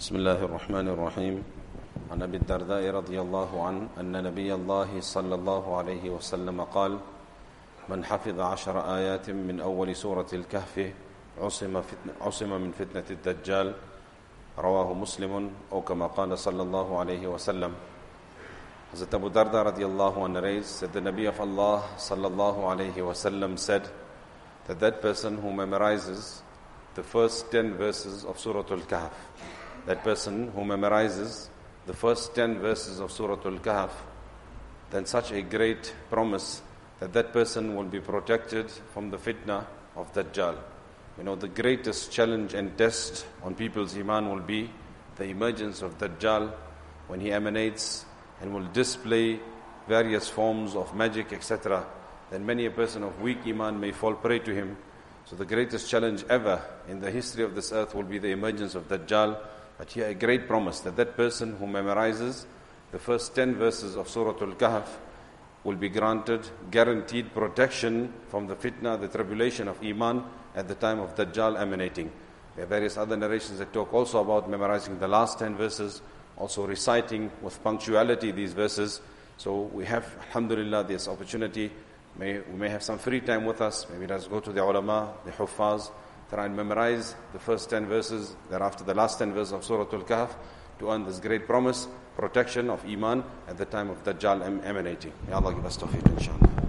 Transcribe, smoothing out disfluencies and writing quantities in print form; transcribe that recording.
بسم الله الرحمن الرحيم عن أبي الدرداء رضي الله عنه أن نبي الله صلى الله عليه وسلم قال من حفظ 10 آيات من أول سورة الكهف عصم من فتنة الدجال رواه مسلم أو كما قال صلى الله عليه وسلم. Hazrat Abu Darda radiallahu anhu narrates that the Nabi of Allah sallallahu alayhi wasallam said that person who memorizes the first 10 verses of Surah Al-Kahf, that person who memorizes the first 10 verses of Surah Al-Kahf, then such a great promise that person will be protected from the fitna of Dajjal. You know, the greatest challenge and test on people's iman will be the emergence of Dajjal when he emanates and will display various forms of magic, etc. Then many a person of weak iman may fall prey to him. So the greatest challenge ever in the history of this earth will be the emergence of Dajjal. But here a great promise that person who memorizes the first 10 verses of Surah Al-Kahf will be granted guaranteed protection from the fitna, the tribulation of iman at the time of Dajjal emanating. There are various other narrations that talk also about memorizing the last 10 verses, also reciting with punctuality these verses. So we have, alhamdulillah, this opportunity. We may have some free time with us. Maybe let's go to the ulama, the huffaz, try and memorize the first 10 verses, thereafter the last 10 verses of Surah Al-Kahf, to earn this great promise, protection of iman at the time of Dajjal emanating. May Allah give us tawfiq, inshallah.